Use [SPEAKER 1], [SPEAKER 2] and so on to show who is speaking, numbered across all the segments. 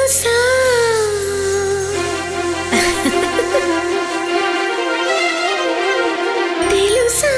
[SPEAKER 1] తెలుసా తెలుసా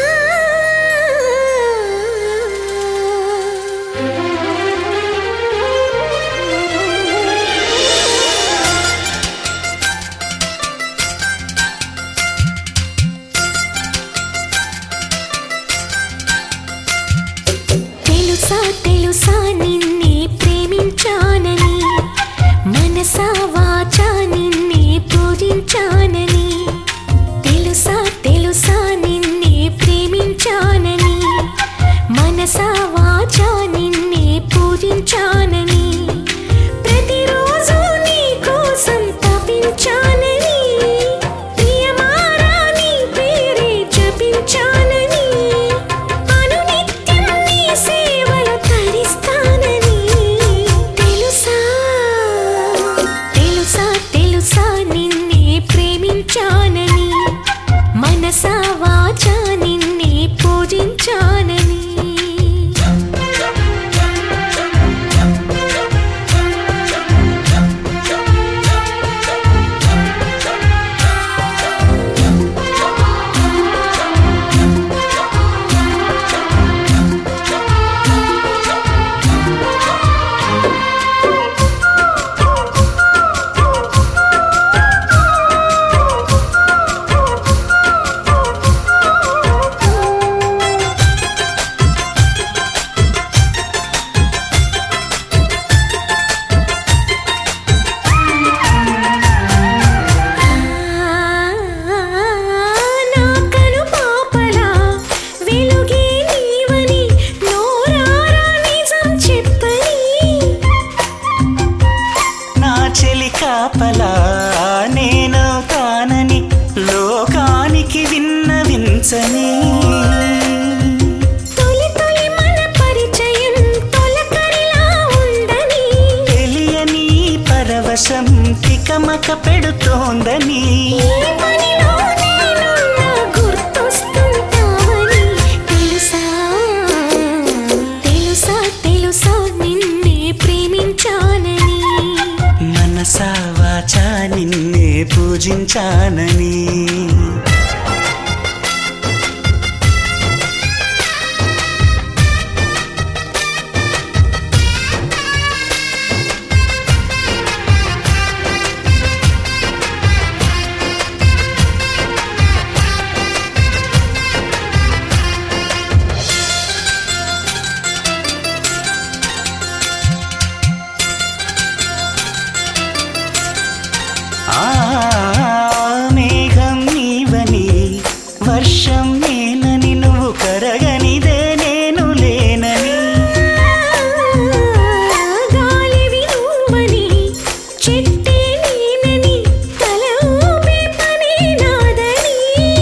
[SPEAKER 1] తెలుసా తెలుసా నిన్నే ప్రేమించానని మనసా వాచా నిన్నే పూజించానని తెలుసా తెలుసా నిన్నే ప్రేమించానని మనసా వాచా నిన్నే పూజించానని ప్రతిరోజు నీ కోసం తపించానని ప్రియమారా నీ పేరే జపించానని అనునిత్యం నీ సేవలో తరిస్తానని తెలుసా తెలుసా తెలుసా నిన్నే ప్రేమించానని మనసా వాచా నిన్నే పూజించానని
[SPEAKER 2] కాపలా నేనవుతానని లోకానికి విన్నవించని
[SPEAKER 1] తొలి తొలి మన పరిచయం తొలకరిలా ఉందని
[SPEAKER 2] తెలియని పరవశం తికమక పెడుతోందని
[SPEAKER 1] ఈ పనిలో నేనున్నా గుర్తొస్తుంటావని తెలుసా తెలుసా తెలుసా నిన్నే ప్రేమించానని
[SPEAKER 2] మనసా వాచా నిన్నే పూజించానని మేఘం నీవని వర్షం నేనని నువ్వు కరగనిదే నేను లేనని
[SPEAKER 1] గాలివి నువ్వని చెట్టే నేనని తల ఊపే పనే నాదని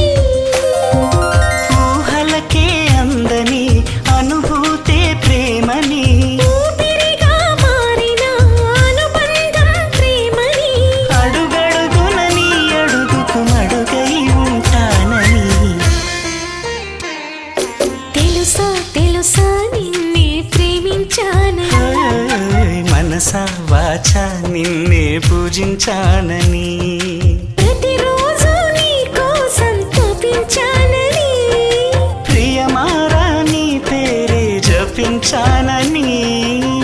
[SPEAKER 2] ఊహలకే అందని అనుభూతే ప్రేమని
[SPEAKER 1] ఊపిరిగా మారిన అనుబంధం ప్రేమని
[SPEAKER 2] అడుగడుగున నీ అడుగుకు మడుగై ఉంటానని
[SPEAKER 1] తెలుసా తెలుసా నిన్నే ప్రేమించానని
[SPEAKER 2] మనసా వాచా నిన్నే పూజించానని
[SPEAKER 1] ప్రతిరోజు నీ కోసం తపించానని
[SPEAKER 2] ప్రియమారా నీ పేరే జపించానని